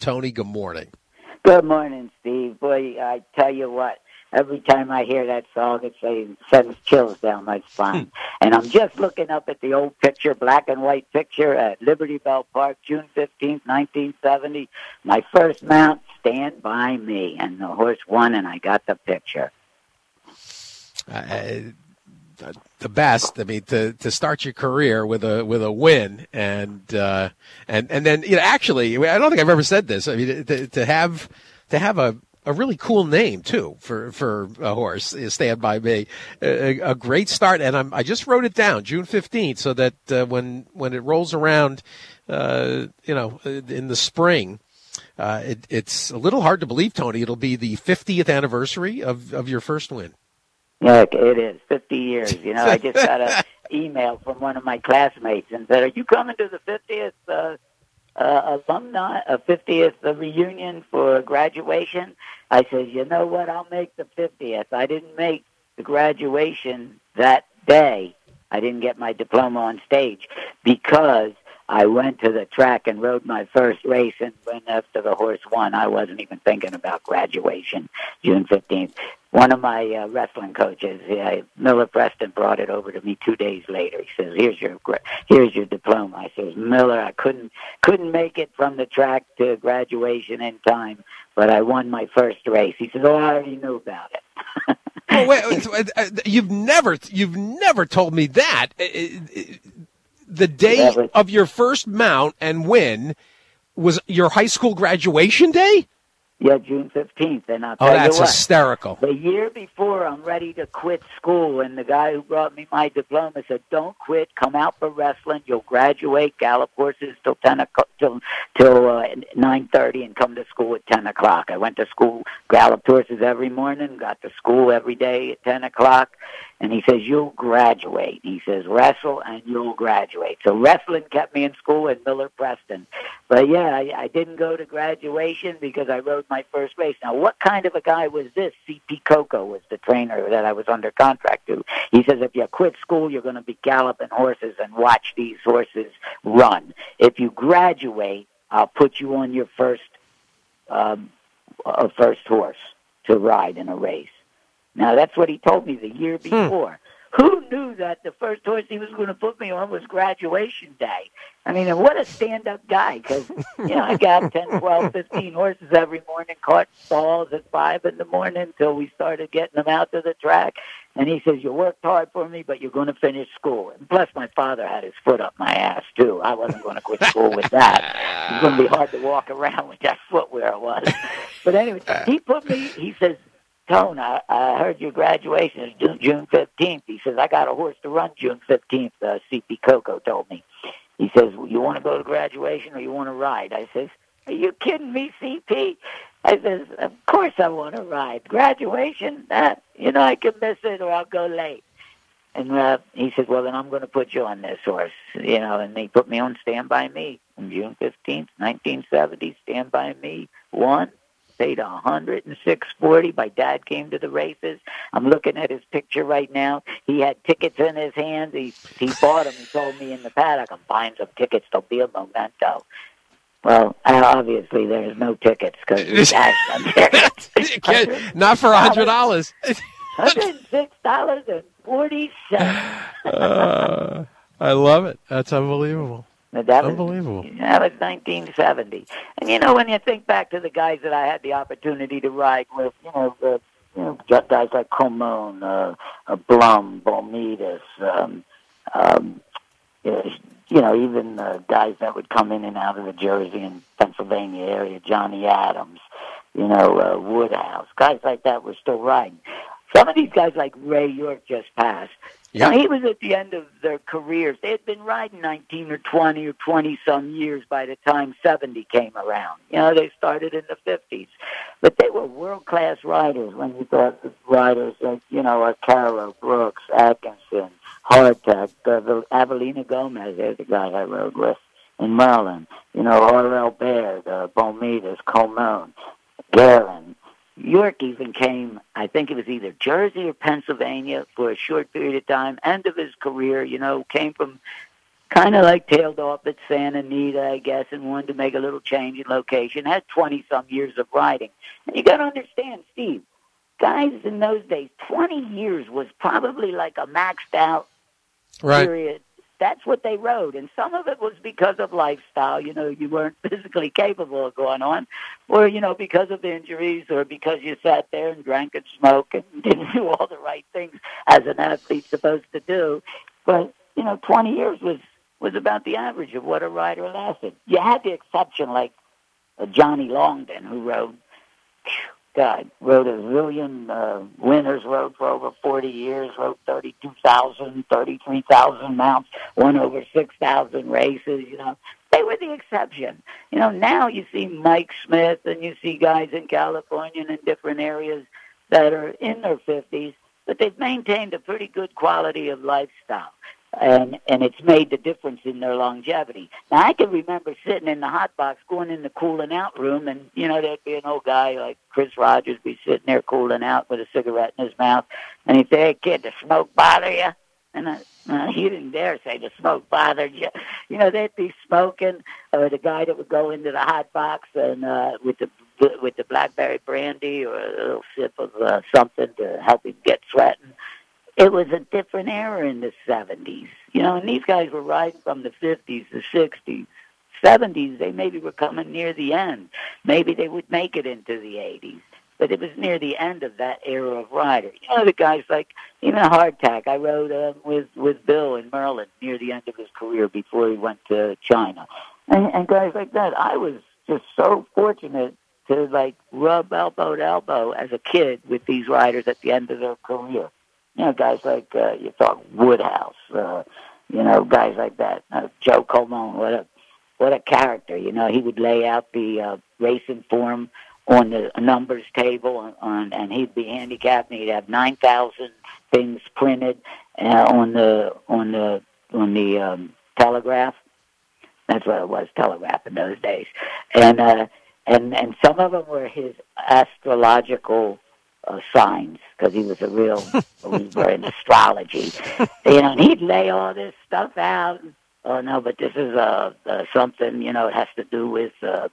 Tony, good morning. Good morning, Steve. Boy, I tell you what, every time I hear that song, it sends chills down my spine. And I'm just looking up at the old picture, black and white picture at Liberty Bell Park, June 15th, 1970. My first mount, Stand By Me. And the horse won, and I got the picture. The best. I mean, to start your career with a win, and then actually, I don't think I've ever said this. I mean, to have a really cool name too for a horse, Stand By Me, a great start. And I just wrote it down, June 15th, so that when it rolls around, in the spring. It's a little hard to believe, Tony. It'll be the 50th anniversary of your first win. Yeah, it is 50 years. I just got an email from one of my classmates and said, "Are you coming to the 50th alumni, 50th reunion for graduation?" I said, "You know what? I'll make the 50th. I didn't make the graduation that day. I didn't get my diploma on stage because I went to the track and rode my first race, and when after the horse won, I wasn't even thinking about graduation, June 15th. One of my wrestling coaches, Miller Preston, brought it over to me 2 days later. He says, here's your diploma. I says, "Miller, I couldn't make it from the track to graduation in time, but I won my first race." He says, "Oh, I already knew about it." Oh, wait, you've never told me that. The day of your first mount and win was your high school graduation day? Yeah, June 15th. And I'll tell you what. Oh, that's hysterical. The year before, I'm ready to quit school, and the guy who brought me my diploma said, "Don't quit. Come out for wrestling. You'll graduate, gallop horses till 9:30, and come to school at 10 o'clock." I went to school, galloped horses every morning, got to school every day at 10 o'clock. And he says, "You'll graduate." He says, "Wrestle and you'll graduate." So wrestling kept me in school at Miller Preston. But yeah, I didn't go to graduation because I rode my first race. Now, what kind of a guy was this? C.P. Coco was the trainer that I was under contract to. He says, if you quit school, you're going to be galloping horses and watch these horses run. If you graduate, I'll put you on your first horse to ride in a race. Now, that's what he told me the year before. Who knew that the first horse he was going to put me on was graduation day? I mean, what a stand-up guy, because, I got 10, 12, 15 horses every morning, caught stalls at 5 in the morning until we started getting them out to the track. And he says, "You worked hard for me, but you're going to finish school." And plus, my father had his foot up my ass, too. I wasn't going to quit school with that. It was going to be hard to walk around with that footwear was. But anyway, he says, "Tone, I heard your graduation is June 15th. He says, "I got a horse to run June 15th, C.P. Coco told me." He says, "You want to go to graduation or you want to ride?" I says, "Are you kidding me, C.P.?" I says, "Of course I want to ride. Graduation? I can miss it or I'll go late." And he said, "Well, then I'm going to put you on this horse." And he put me on Stand By Me on June 15th, 1970. Stand By Me won. Paid $106.40. My dad came to the races. I'm looking at his picture right now. He had tickets in his hands. He bought them. He told me in the paddock, "I'm buying some tickets. They'll be a memento." Well, obviously there's no tickets because we cashed them tickets. Not for $100. $106.40. I love it. That's unbelievable. Unbelievable. That was 1970. And, when you think back to the guys that I had the opportunity to ride with, guys like Colmone, Blum, Balmidas, even guys that would come in and out of the Jersey and Pennsylvania area, Johnny Adams, Woodhouse, guys like that were still riding. Some of these guys like Ray York just passed. Yep. Now, he was at the end of their careers. They had been riding 19 or 20 or 20-some years by the time 70 came around. They started in the 50s. But they were world-class riders when you thought of riders like, Caro, Brooks, Atkinson, Hardtack, Avelina Gomez, there's the guy I rode with in Maryland. R.L. Baird, Balmidas, Colmone, Guerin. York even came, I think it was either Jersey or Pennsylvania for a short period of time, end of his career, came from kind of like tailed off at Santa Anita, I guess, and wanted to make a little change in location. Had 20-some years of riding. And you got to understand, Steve, guys in those days, 20 years was probably like a maxed out period. That's what they rode. And some of it was because of lifestyle. You know, you weren't physically capable of going on. Or, you know, because of injuries or because you sat there and drank and smoked and didn't do all the right things as an athlete's supposed to do. But, you know, 20 years was about the average of what a rider lasted. You had the exception like Johnny Longden, who rode a zillion winners, rode for over 40 years, rode 32,000, 33,000 mounts, won over 6,000 races, you know. They were the exception. You know, now you see Mike Smith and you see guys in California and in different areas that are in their 50s, but they've maintained a pretty good quality of lifestyle. And it's made the difference in their longevity. Now, I can remember sitting in the hot box, going in the cooling out room, and, you know, there'd be an old guy like Chris Rogers be sitting there cooling out with a cigarette in his mouth, and he'd say, "Hey, kid, does smoke bother you?" And he didn't dare say the smoke bothered you. You know, they'd be smoking, or the guy that would go into the hot box and with the blackberry brandy or a little sip of something to help him get sweating. It was a different era in the 70s, you know, and these guys were riding from the 50s, the 60s, 70s. They maybe were coming near the end. Maybe they would make it into the 80s, but it was near the end of that era of rider. You know, the guys like, even Hardtack, I rode with Bill in Merlin near the end of his career before he went to China. And guys like that, I was just so fortunate to, like, rub elbow to elbow as a kid with these riders at the end of their career. You know, guys like, you talk Woodhouse, you know, guys like that. Joe Colon, what a character. You know, he would lay out the racing form on the numbers table, and he'd be handicapped, and he'd have 9,000 things printed on the telegraph. That's what it was, telegraph in those days. And some of them were his astrological signs, because he was a real believer in astrology. You know, and he'd lay all this stuff out. Oh, no, but this is something, you know, it has to do with the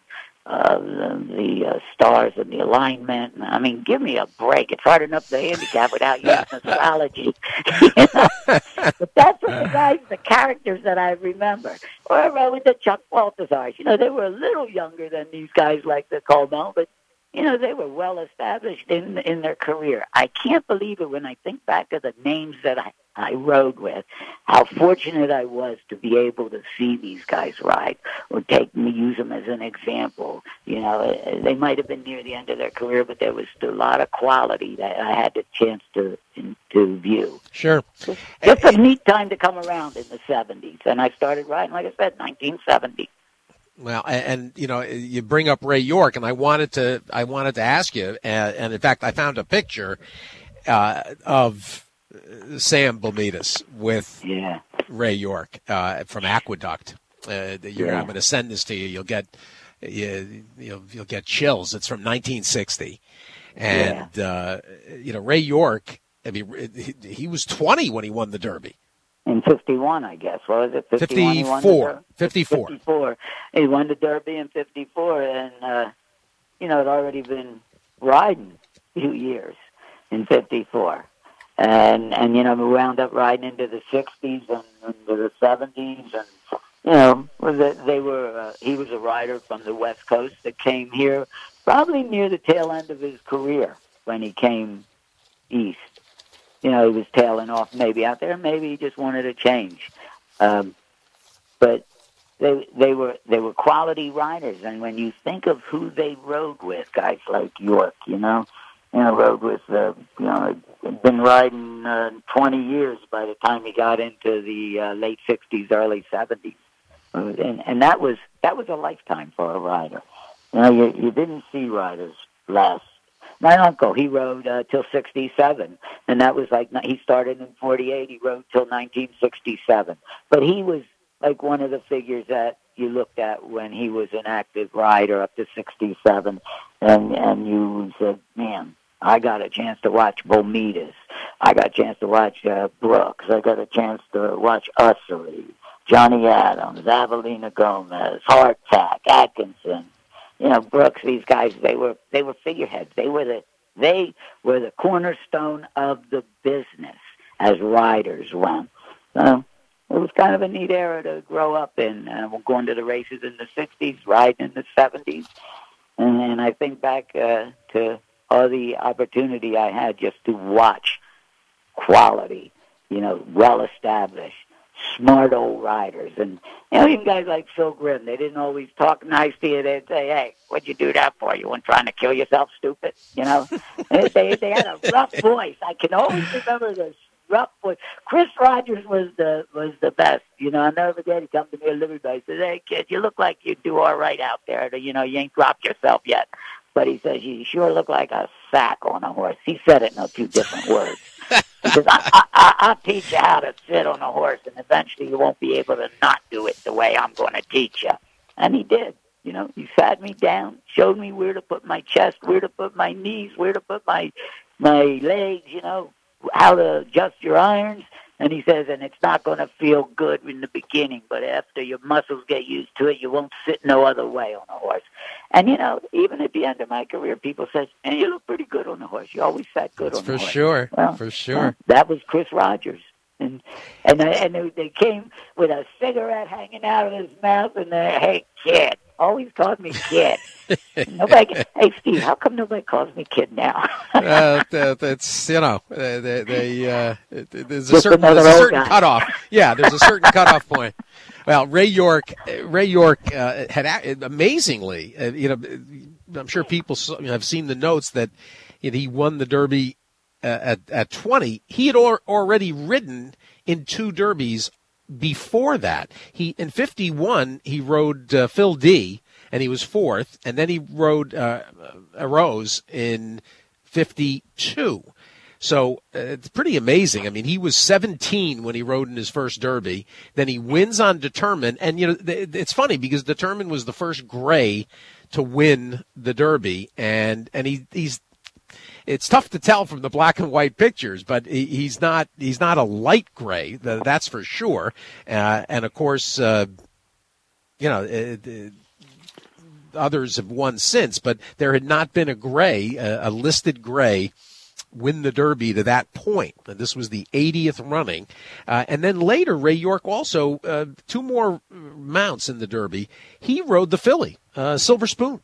stars and the alignment. I mean, give me a break. It's hard enough to handicap without using astrology. You know? But that's what the characters that I remember. Or with the Chuck Balthazars. You know, they were a little younger than these guys like the Colmel, but you know, they were well established in their career. I can't believe it when I think back of the names that I rode with, how fortunate I was to be able to see these guys ride or use them as an example. You know, they might have been near the end of their career, but there was still a lot of quality that I had the chance to view. Sure. Just a neat time to come around in the 70s. And I started riding, like I said, 1970. Well, and you know, you bring up Ray York, and I wanted to ask you, and in fact, I found a picture of Sam Balmidas with Ray York from Aqueduct. I'm going to send this to you. You'll get chills. It's from 1960, and you know, Ray York. I mean, he was 20 when he won the Derby. In 51, I guess. What was it? 54. 54. He won the Derby in 54, and, you know, had already been riding a few years in 54. And you know, we wound up riding into the 60s and into the 70s. And, you know, he was a rider from the West Coast that came here probably near the tail end of his career when he came east. You know, he was tailing off maybe out there. Maybe he just wanted a change. But they were quality riders. And when you think of who they rode with, guys like York, rode with, had been riding 20 years by the time he got into the late 60s, early 70s. And that was a lifetime for a rider. You know, you didn't see riders last. My uncle, he rode till 67, and that was like, he started in 48, he rode till 1967. But he was like one of the figures that you looked at when he was an active rider up to 67, and you said, man, I got a chance to watch Balmidas. I got a chance to watch Brooks. I got a chance to watch Ussery. Johnny Adams, Avelina Gomez, Hardtack, Atkinson, Brooks. These guys, they were figureheads. They were the cornerstone of the business as riders went. So it was kind of a neat era to grow up in. Going to the races in the 60s, riding in the 70s. And I think back to all the opportunity I had just to watch quality, well-established, smart old riders. And, even guys like Phil Grimm, they didn't always talk nice to you. They'd say, hey, what'd you do that for? You weren't trying to kill yourself, stupid? they had a rough voice. I can always remember this rough voice. Chris Rogers was the best. I'll never forget. He come to me a little bit. He says, hey, kid, you look like you do all right out there. You ain't dropped yourself yet. But he says, you sure look like a sack on a horse. He said it in a few different words. He says, I'll teach you how to sit on a horse, and eventually you won't be able to not do it the way I'm going to teach you. And he did. He sat me down, showed me where to put my chest, where to put my knees, where to put my legs, how to adjust your irons. And he says, and it's not going to feel good in the beginning, but after your muscles get used to it, you won't sit no other way on a horse. And, even at the end of my career, people said, hey, you look pretty good on the horse. You always sat good on the horse. Sure. Well, for sure. That was Chris Rogers. And they came with a cigarette hanging out of his mouth, and they, hey, kid. Always called me kid. Hey, Steve, how come nobody calls me kid now? That's there's a certain cutoff. Yeah, there's a certain cutoff point. Well, Ray York had amazingly, I'm sure people have seen the notes that he won the Derby at 20. He had already ridden in 2 Derbies before that. In 51, he rode Phil D, and he was 4th, and then he rode Arose in 52. So it's pretty amazing. I mean, he was 17 when he rode in his first Derby. Then he wins on Determined, and it's funny because Determined was the first gray to win the Derby, and he's. It's tough to tell from the black and white pictures, but he's not a light gray, that's for sure. And of course, others have won since, but there had not been a gray, a listed gray, win the Derby to that point. And this was the 80th running. And then later, Ray York also, 2 more mounts in the Derby. He rode the filly, Silver Spoon,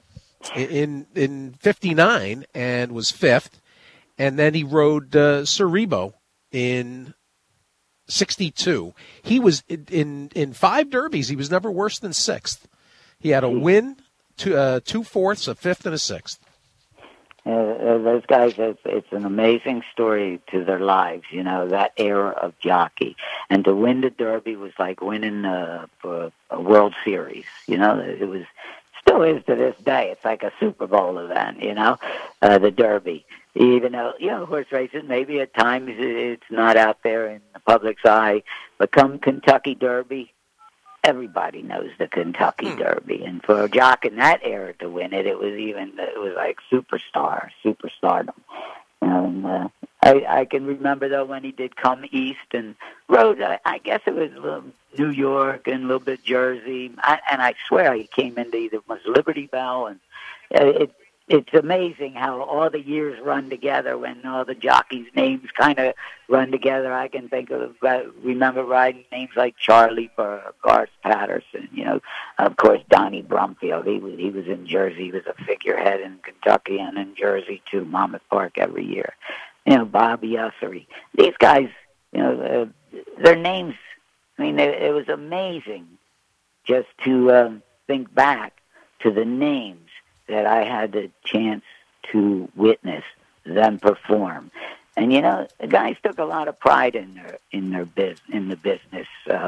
in 59 and was 5th. And then he rode Cerebo in 62. He was in 5 Derbies. He was never worse than 6th. He had a win, 2 fourths, a 5th, and a 6th. Those guys, it's an amazing story to their lives, that era of jockey. And to win the Derby was like winning a World Series, it still is to this day. It's like a Super Bowl event, the Derby. Even though, horse racing, maybe at times it's not out there in the public's eye, but come Kentucky Derby, everybody knows the Kentucky Derby. And for a jock in that era to win it, it was like superstardom. And I can remember, though, when he did come east and rode, I guess it was New York and a little bit Jersey. And I swear he came into either was Liberty Bell. And it's amazing how all the years run together when all the jockeys' names kind of run together. I can remember riding names like Charlie Burr, Garth Patterson, of course, Donnie Brumfield. He was in Jersey. He was a figurehead in Kentucky and in Jersey, too, Monmouth Park every year. Bobby Ussery. These guys, their names, it was amazing just to think back to the names that I had the chance to witness them perform. And the guys took a lot of pride in the business.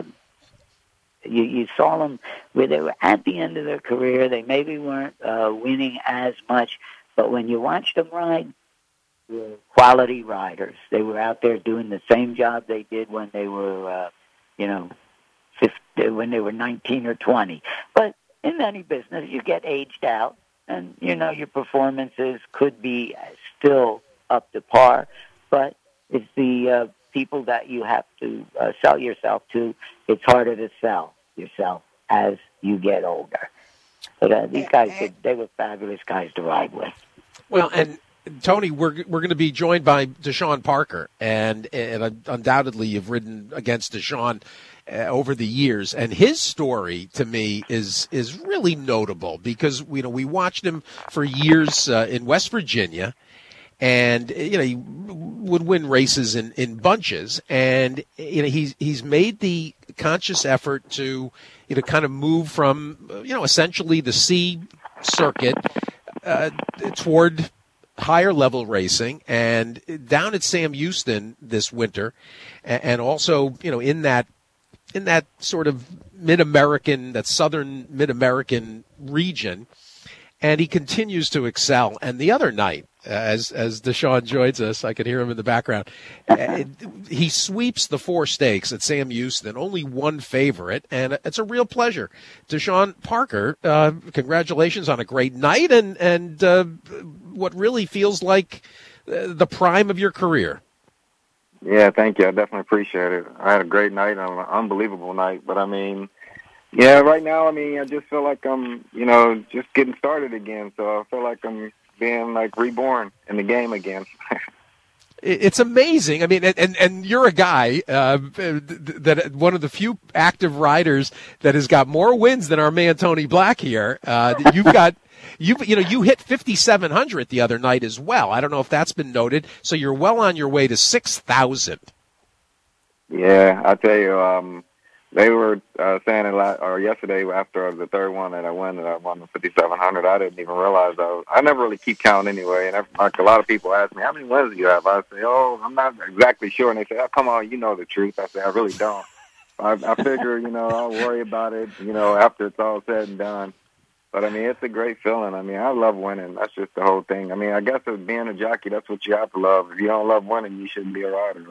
You saw them where they were at the end of their career. They maybe weren't winning as much, but when you watched them ride, they were quality riders. They were out there doing the same job they did when they were, when they were 19 or 20. But in any business, you get aged out. And, your performances could be still up to par, but it's the people that you have to sell yourself to, it's harder to sell yourself as you get older. But these guys, they were fabulous guys to ride with. Well, and Tony, we're going to be joined by Deshaun Parker, and undoubtedly you've ridden against Deshaun over the years, and his story to me is really notable because we watched him for years in West Virginia, and he would win races in bunches, and he's made the conscious effort to kind of move from essentially the C circuit toward higher level racing, and down at Sam Houston this winter, and also in that sort of that southern mid-American region, and he continues to excel. And the other night, as Deshaun joins us, I can hear him in the background, he sweeps the 4 stakes at Sam Houston, only one favorite, and it's a real pleasure. Deshaun Parker, congratulations on a great night and what really feels like the prime of your career. Yeah, thank you. I definitely appreciate it. I had a great night, an unbelievable night. But, right now, I just feel like I'm, just getting started again. So I feel like I'm being, reborn in the game again. It's amazing. I mean, and you're a guy that one of the few active riders that has got more wins than our man Tony Black here. You hit 5,700 the other night as well. I don't know if that's been noted. So you're well on your way to 6,000. Yeah, I tell you, they were saying it yesterday after the third one that I won the 5,700. I didn't even realize I never really keep count anyway. And a lot of people ask me, how many wins do you have? I say, I'm not exactly sure. And they say, come on, you know the truth. I say, I really don't. I figure, I'll worry about it, after it's all said and done. But, it's a great feeling. I love winning. That's just the whole thing. I guess as being a jockey, that's what you have to love. If you don't love winning, you shouldn't be a rider,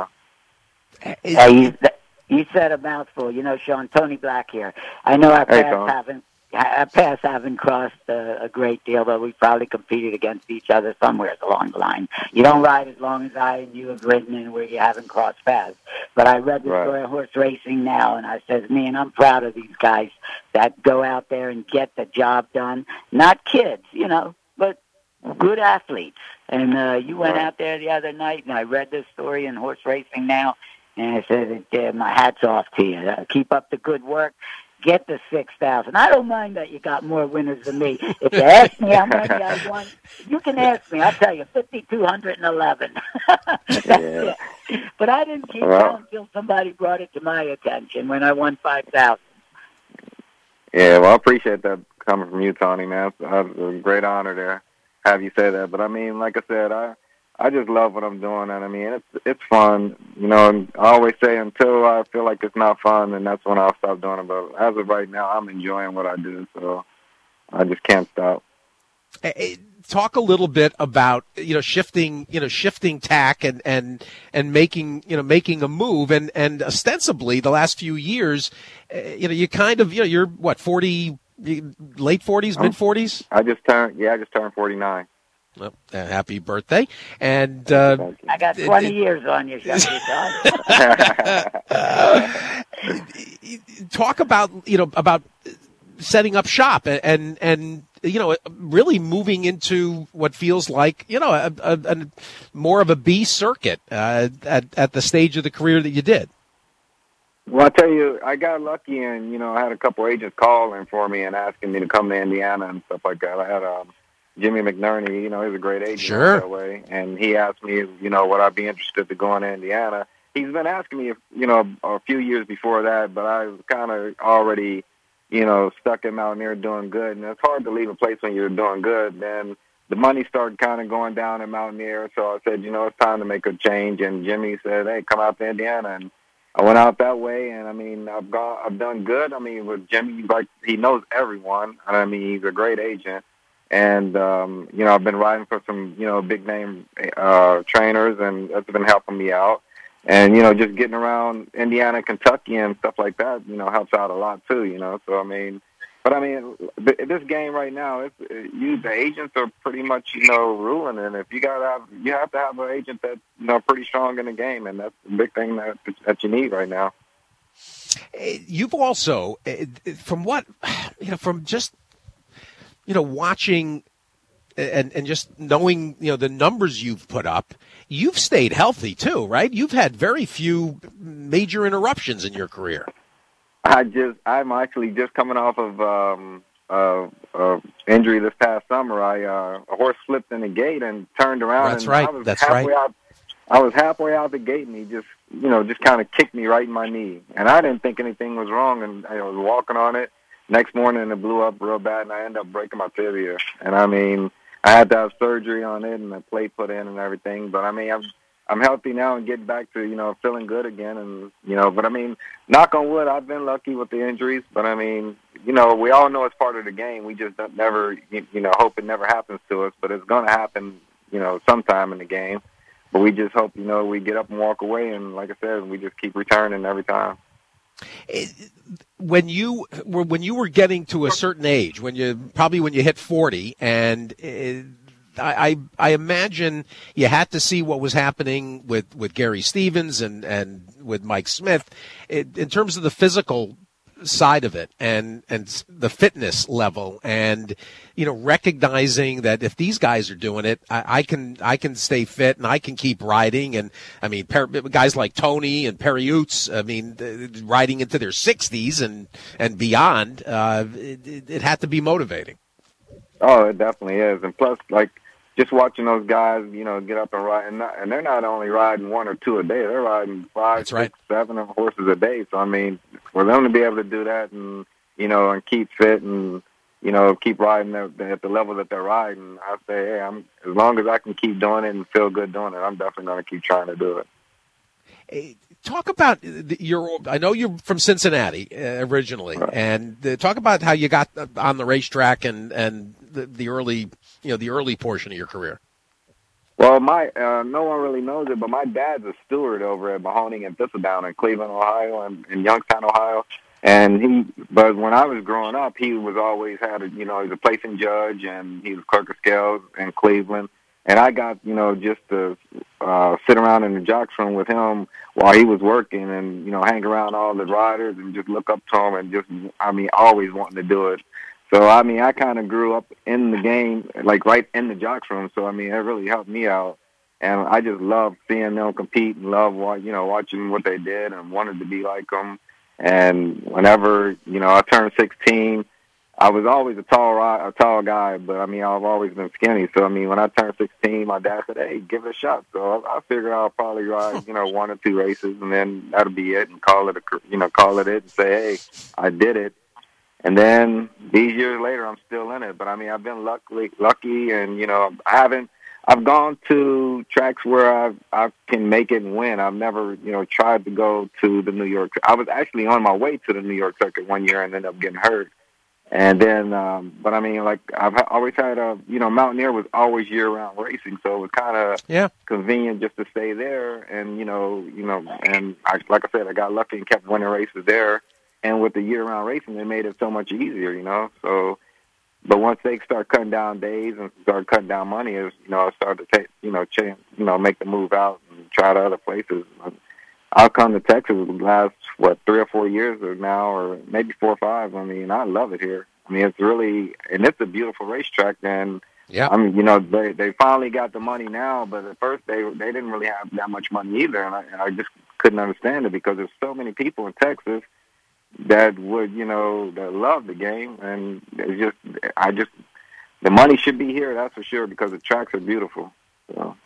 You said a mouthful. Sean, Tony Black here. I know our paths haven't crossed a great deal, but we've probably competed against each other somewhere along the line. You don't ride as long as I and you have ridden and where you haven't crossed paths. But I read the story of horse racing now, and I says, man, I'm proud of these guys that go out there and get the job done. Not kids, but good athletes. And you went out there the other night, and I read this story in Horse Racing Now, and I said, my hat's off to you. Keep up the good work. Get the 6,000. I don't mind that you got more winners than me. If you ask me how many I won, you can ask me. I'll tell you, 5,211. That's it. But I didn't keep count until somebody brought it to my attention when I won 5,000. Yeah, well, I appreciate that coming from you, Tony, man. It's a great honor to have you say that. But, like I said, I just love what I'm doing, and it's fun, and I always say until I feel like it's not fun, and that's when I'll stop doing it. But as of right now, I'm enjoying what I do, so I just can't stop. Talk a little bit about shifting tack and making a move, and ostensibly the last few years, you kind of you're what 40, late 40s, mid 40s. I just turned 49. Well, happy birthday. And I got 20 years on you, talk about about setting up shop and really moving into what feels like a more of a B circuit at the stage of the career that you did. Well, I tell you, I got lucky, and I had a couple agents calling for me and asking me to come to Indiana and stuff like that. I had Jimmy McNerney, he's a great agent sure. that way. And he asked me, would I be interested to go to Indiana? He's been asking me, a few years before that, but I was kind of already, stuck in Mountaineer doing good. And it's hard to leave a place when you're doing good. Then the money started kind of going down in Mountaineer. So I said, it's time to make a change. And Jimmy said, hey, come out to Indiana. And I went out that way. And, I've done good. With Jimmy, he knows everyone. He's a great agent. And, I've been riding for some, big name trainers, and that's been helping me out. And, just getting around Indiana, Kentucky and stuff like that, helps out a lot too, So, But I mean, this game right now, the agents are pretty much ruling it. If you have to have an agent that's pretty strong in the game, and that's the big thing that you need right now. You've also, from what from just watching and just knowing the numbers you've put up, you've stayed healthy too, right? You've had very few major interruptions in your career. I'm actually just coming off of injury this past summer. A horse slipped in the gate and turned around. That's and right. I was halfway out the gate, and he just kind of kicked me right in my knee. And I didn't think anything was wrong, and I was walking on it. Next morning, it blew up real bad, and I ended up breaking my tibia. And I mean, I had to have surgery on it and a plate put in and everything. But I mean, I'm healthy now and getting back to, feeling good again. And, but I mean, knock on wood, I've been lucky with the injuries. But I mean, we all know it's part of the game. We just never, hope it never happens to us. But it's going to happen, sometime in the game. But we just hope, we get up and walk away. And like I said, we just keep returning every time. When you were getting to a certain age, when you hit 40, and I imagine you had to see what was happening with Gary Stevens and with Mike Smith in terms of the physical side of it and the fitness level, and recognizing that if these guys are doing it, I can stay fit and I can keep riding. And I mean, guys like Tony and Perry Utes, I mean, riding into their 60s and beyond, it had to be motivating. Oh, it definitely is. And plus, like, just watching those guys, get up and ride, and they're not only riding one or two a day; they're riding 5, 6, 7 horses a day. So I mean, for them to be able to do that, and and keep fit, and keep riding at the level that they're riding, I say, hey, as long as I can keep doing it and feel good doing it, I'm definitely going to keep trying to do it. Hey, talk about I know you're from Cincinnati originally, right, and talk about how you got on the racetrack and the early. The early portion of your career. Well, no one really knows it, but my dad's a steward over at Mahoning and Thistledown in Cleveland, Ohio, and in Youngstown, Ohio. But when I was growing up, he was always he's a placing judge, and he was clerk of scales in Cleveland. And I got, just to sit around in the jocks room with him while he was working, and hang around all the riders and just look up to him, and always wanting to do it. So, I kind of grew up in the game, like right in the jocks room. So, it really helped me out. And I just loved seeing them compete and love, watching what they did and wanted to be like them. And whenever, I turned 16, I was always a tall guy, but, I've always been skinny. So, when I turned 16, my dad said, hey, give it a shot. So I figured I'll probably ride, 1 or 2 races, and then that'll be it, and call it it and say, hey, I did it. And then these years later, I'm still in it. But I've been lucky, and I've gone to tracks where I can make it and win. I've never tried to go to the New York. I was actually on my way to the New York circuit one year and ended up getting hurt. And then, but I've always had Mountaineer was always year-round racing, so it was kind of convenient just to stay there. And and like I said, I got lucky and kept winning races there. And with the year-round racing, they made it so much easier, So, but once they start cutting down days and start cutting down money, I started to take, make the move out and try to other places. I'll come to Texas the last 3 or 4 years now, or maybe 4 or 5. I love it here. It's really, and it's a beautiful racetrack. And they finally got the money now, but at first they didn't really have that much money either, and I just couldn't understand it because there's so many people in Texas that would, that love the game, and it's just, the money should be here, that's for sure, because the tracks are beautiful. So.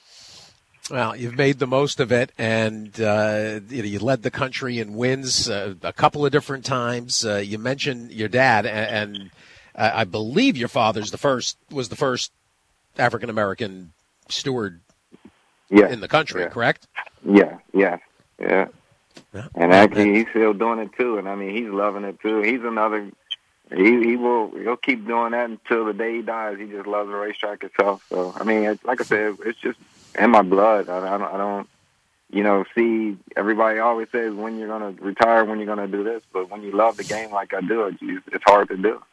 Well, you've made the most of it, and you led the country in wins a couple of different times. You mentioned your dad, and I believe your father's was the first African American steward in the country, correct? Yeah. And actually, he's still doing it too, and he's loving it too. He's another. He'll keep doing that until the day he dies. He just loves the racetrack itself. So like I said, it's just in my blood. I see everybody always says when you're going to retire, when you're going to do this, but when you love the game like I do, it's hard to do.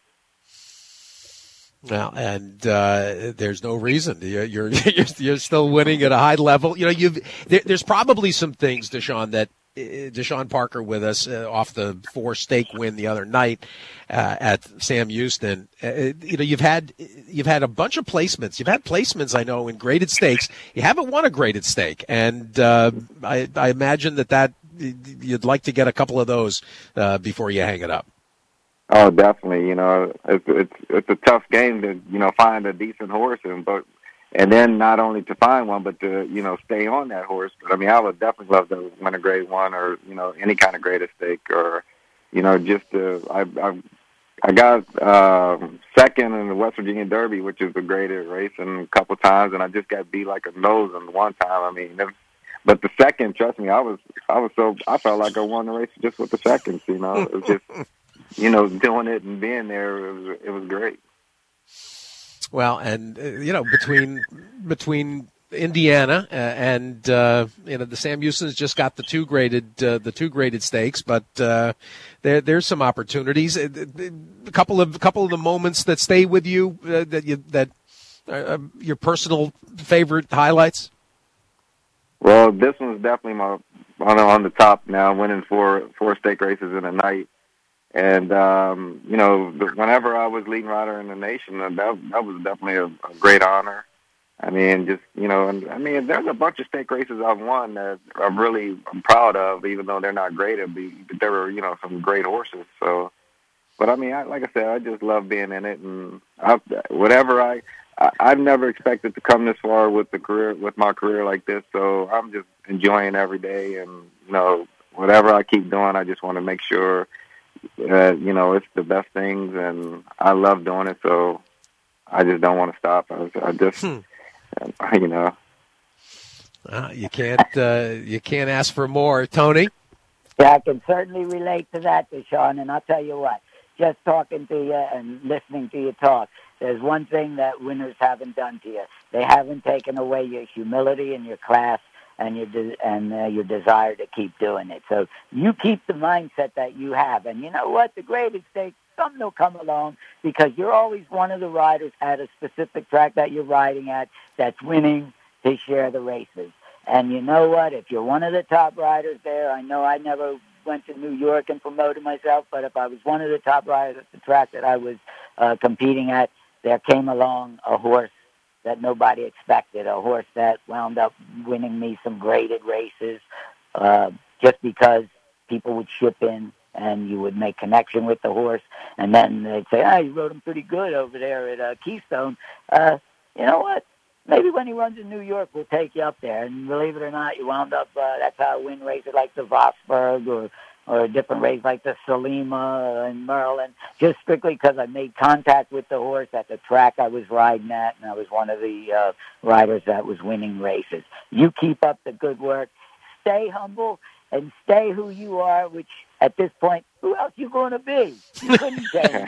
Well, and there's no reason you're still winning at a high level. There's probably some things, Deshaun, that Deshaun Parker with us off the 4-stake win the other night at Sam Houston. You've had a bunch of placements. You've had placements, I know, in graded stakes. You haven't won a graded stake, and I imagine that you'd like to get a couple of those before you hang it up. Oh, definitely. It's a tough game to find a decent horse, and then not only to find one, but to stay on that horse. But I mean, I would definitely love to win a Grade 1 or any kind of graded stake, or just I got second in the West Virginia Derby, which is a graded race, and a couple times, and I just got beat like a nose in one time. I mean, but the second, trust me, I felt like I won the race just with the seconds. It was just. Doing it and being there, it was great. Well, and between Indiana and the Sam Houston's just got the two graded stakes, but there's some opportunities. A couple of the moments that stay with you that your personal favorite highlights. Well, this one's definitely on the top now, winning four stake races in a night. And, whenever I was leading rider in the nation, that was definitely a great honor. I mean, there's a bunch of stake races I've won that I'm proud of, even though they're not graded, but there were, some great horses. So, but I mean, like I said, I just love being in it. And I've never expected to come this far with my career like this. So I'm just enjoying every day. And, whatever I keep doing, I just want to make sure it's the best things, and I love doing it, so I just don't want to stop. You can't ask for more, Tony. Yeah, I can certainly relate to that, Deshaun, and I'll tell you what, just talking to you and listening to you talk, there's one thing that winners haven't done to you. They haven't taken away your humility and your class and your desire to keep doing it. So you keep the mindset that you have. And you know what? The graded stakes, something will come along because you're always one of the riders at a specific track that you're riding at that's winning to share the races. And you know what? If you're one of the top riders there, I know I never went to New York and promoted myself, but if I was one of the top riders at the track that I was competing at, there came along a horse that nobody expected, a horse that wound up winning me some graded races just because people would ship in and you would make connection with the horse. And then they'd say, you rode him pretty good over there at Keystone. You know what? Maybe when he runs in New York, we'll take you up there. And believe it or not, you wound up, that's how I win races like the Vosburg or a different race like the Salima and Merlin, just strictly because I made contact with the horse at the track I was riding at, and I was one of the riders that was winning races. You keep up the good work. Stay humble and stay who you are, which at this point, who else you going to be? You couldn't change.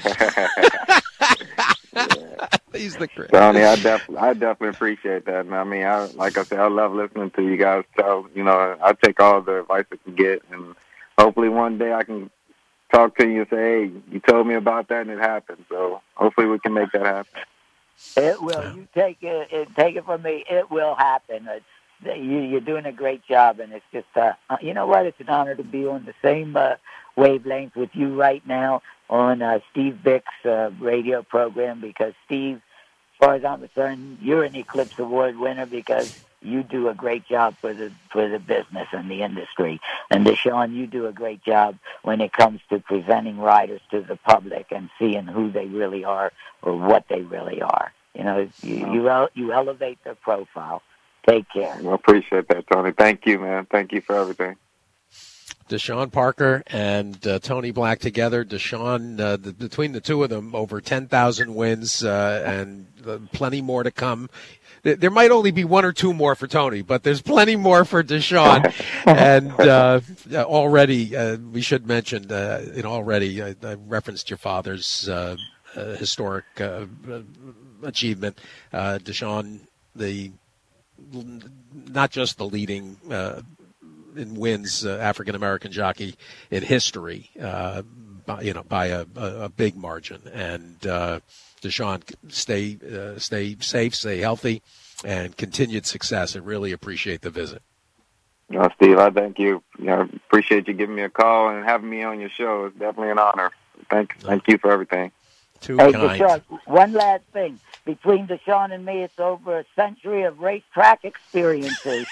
He's the great. Tony, I definitely appreciate that. And I mean, like I said, I love listening to you guys tell. I take all the advice I can get, and hopefully one day I can talk to you and say, hey, you told me about that and it happened. So hopefully we can make that happen. It will. You take it from me. It will happen. You're doing a great job, and it's just, you know what? It's an honor to be on the same wavelength with you right now on Steve Bick's radio program, because Steve, as far as I'm concerned, you're an Eclipse Award winner because you do a great job for the business and the industry. And Deshaun, you do a great job when it comes to presenting riders to the public and seeing who they really are or what they really are. You elevate their profile. Take care. I appreciate that, Tony. Thank you, man. Thank you for everything. Deshaun Parker and Tony Black together. Deshaun, between the two of them, over 10,000 wins and plenty more to come. There might only be one or two more for Tony, but there's plenty more for Deshaun. And already, we should mention, already I referenced your father's historic achievement. Deshaun, not just the leading wins African American jockey in history, by a big margin. And Deshaun, stay safe, stay healthy, and continued success. I really appreciate the visit. Steve, I thank you. Appreciate you giving me a call and having me on your show. It's definitely an honor. Thank you for everything. Too kind. Deshaun, one last thing. Between Deshaun and me, it's over a century of racetrack experiences.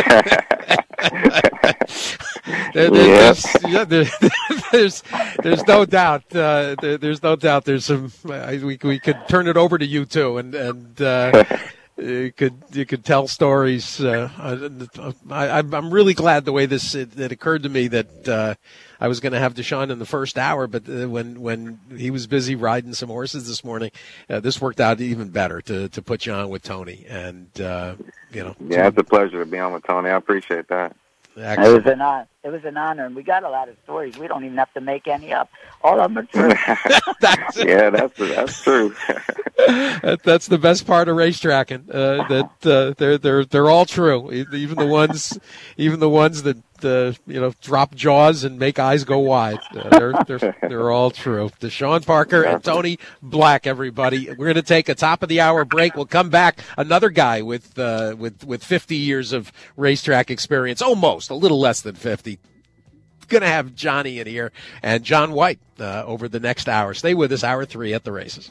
There's no doubt. There's no doubt. There's some. We could turn it over to you too, and you could tell stories. I'm really glad the way it occurred to me that I was going to have Deshaun in the first hour, but when he was busy riding some horses this morning, this worked out even better to put you on with Tony. And yeah, it's a pleasure to be on with Tony. I appreciate that. Excellent. It was an honor, and we got a lot of stories. We don't even have to make any up. All of them are true. That's true. That's the best part of racetracking. They're all true. Even the ones that drop jaws and make eyes go wide. They're all true. Deshaun Parker and Tony Black, everybody. We're going to take a top of the hour break. We'll come back. Another guy with 50 years of racetrack experience, almost a little less than 50. Going to have Johnny in here and John White over the next hour. Stay with us, hour 3 at the races.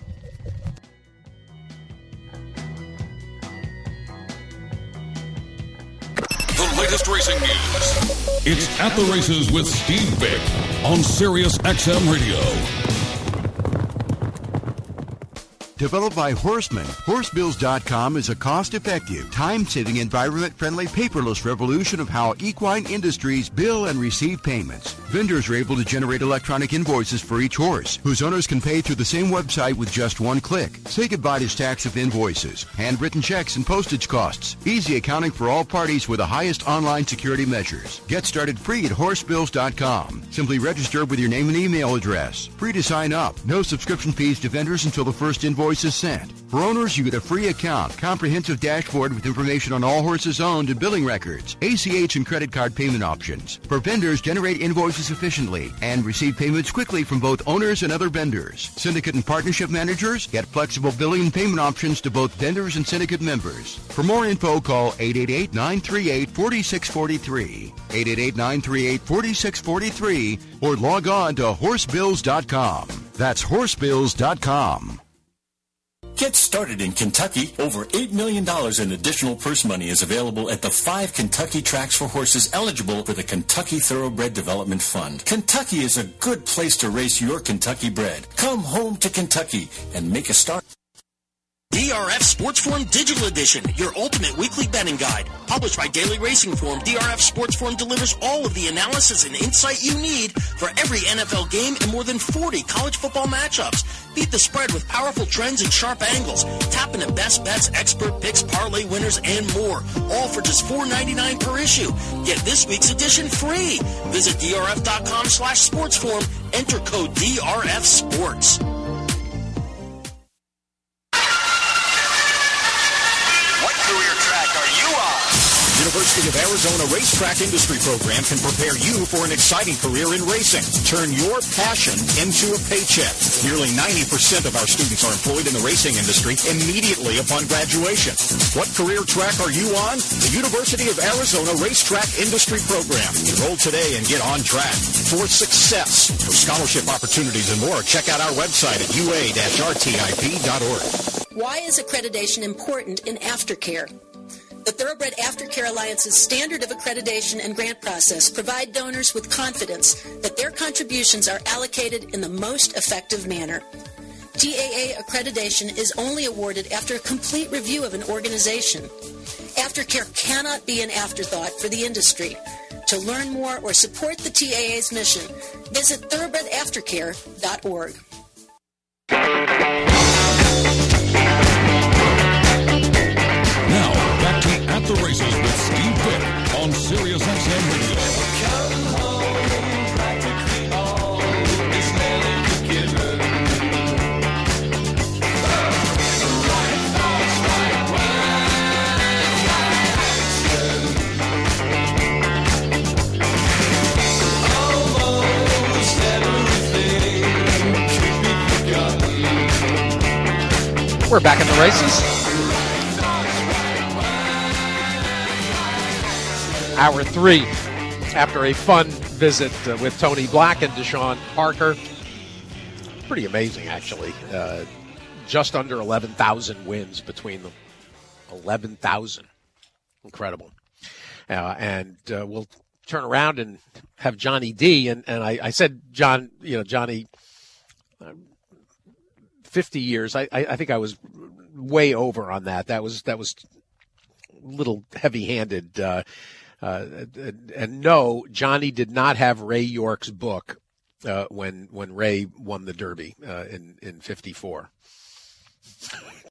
The latest racing news. It's At the Races with Steve Vick on Sirius XM Radio. Developed by Horseman, Horsebills.com is a cost-effective, time-saving, environment-friendly, paperless revolution of how equine industries bill and receive payments. Vendors are able to generate electronic invoices for each horse, whose owners can pay through the same website with just one click. Say goodbye to stacks of invoices, handwritten checks, and postage costs. Easy accounting for all parties with the highest online security measures. Get started free at Horsebills.com. Simply register with your name and email address. Free to sign up. No subscription fees to vendors until the first invoice is sent. For owners, you get a free account, comprehensive dashboard with information on all horses owned and billing records, ACH and credit card payment options. For vendors, generate invoices efficiently and receive payments quickly from both owners and other vendors. Syndicate and partnership managers get flexible billing and payment options to both vendors and syndicate members. For more info, call 888-938-4643, 888-938-4643, or log on to Horsebills.com. That's Horsebills.com. Get started in Kentucky. Over $8 million in additional purse money is available at the 5 Kentucky tracks for horses eligible for the Kentucky Thoroughbred Development Fund. Kentucky is a good place to race your Kentucky bred. Come home to Kentucky and make a start. DRF Sports Forum Digital Edition, your ultimate weekly betting guide. Published by Daily Racing Form, DRF Sports Forum delivers all of the analysis and insight you need for every NFL game and more than 40 college football matchups. Beat the spread with powerful trends and sharp angles. Tap into best bets, expert picks, parlay winners, and more. All for just $4.99 per issue. Get this week's edition free. Visit drf.com/sportsforum. Enter code DRF Sports. University of Arizona Racetrack Industry Program can prepare you for an exciting career in racing. Turn your passion into a paycheck. Nearly 90% of our students are employed in the racing industry immediately upon graduation. What career track are you on? The University of Arizona Racetrack Industry Program. Enroll today and get on track for success. For scholarship opportunities and more, check out our website at ua-rtip.org. Why is accreditation important in aftercare? The Thoroughbred Aftercare Alliance's standard of accreditation and grant process provide donors with confidence that their contributions are allocated in the most effective manner. TAA accreditation is only awarded after a complete review of an organization. Aftercare cannot be an afterthought for the industry. To learn more or support the TAA's mission, visit thoroughbredaftercare.org. Now, back to At the Races with Steve Vick on Sirius XM Radio. Come home, practically all is nearly forgiven. Right thoughts, right words, right action. We're back in the races. Hour 3 after a fun visit with Tony Black and Deshaun Parker. Pretty amazing, actually. Just under 11,000 wins between them. 11,000. Incredible. And we'll turn around and have Johnny D. And I said, Johnny, 50 years. I think I was way over on that. That was a little heavy-handed. And no, Johnny did not have Ray York's book when Ray won the Derby in 54.